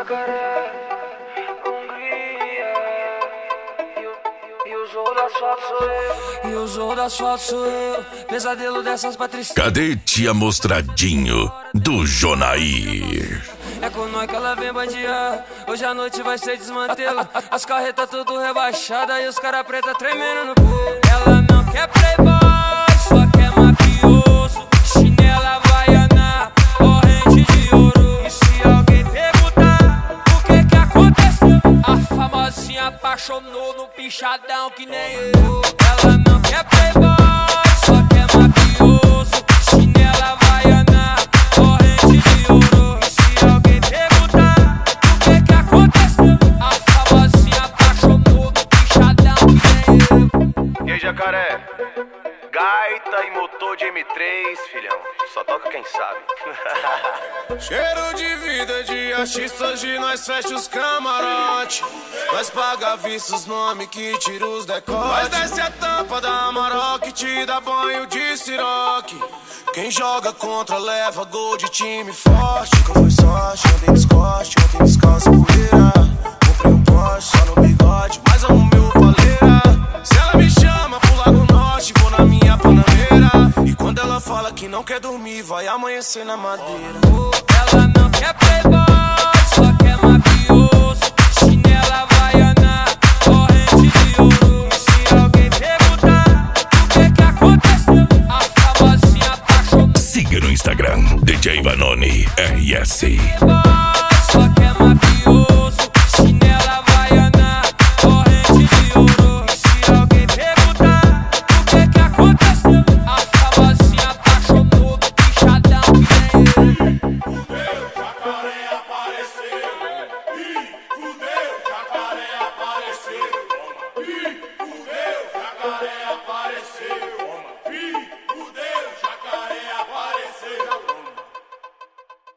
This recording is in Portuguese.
Jacaré, Hungria. E o jogo da asfalto sou eu. E o jogo da asfalto sou eu. Pesadelo dessas patricinhas. Cadê tia Mostradinho do Jonair? É com nós que ela vem bandear. Hoje a noite vai ser desmantelo. As carretas tudo rebaixadas e os cara preta tremendo no pulo. Ela não quer playboy, só quer mafioso. Chinela havaiana, corrente de ouro. E se alguém perguntar o que aconteceu, a famosinha apaixonou no pichadão que nem eu. Ela não quer playboy, só quer mafioso. Chinela havaiana, corrente de ouro. E se alguém perguntar o que aconteceu, a famosinha apaixonou no pichadão que nem eu. E aí, Jacaré? Gaita e motor de M3, filhão. Só toca quem sabe. Cheiro de vida de artista, hoje nós fecha os camarote. Nós paga vista os nomes que tira os decotes. Nós desce a tampa da Amarok, te dá banho de siroque. Quem joga contra leva gol de time forte. Nunca foi sorte, andei descoste, ontem descalço poeira. Comprei um Porsche só no bigode, mas amo meu paleira. Se ela me chama pro Lago Norte, vou na minha Panameira. E quando ela fala que não quer dormir, vai amanhecer na madeira. Ela não quer playboy, só quer mafioso. Chinela havaiana, corrente de ouro. E se alguém perguntar o que aconteceu, a famosinha apaixonou. Siga no Instagram, DJ Vanoni RS.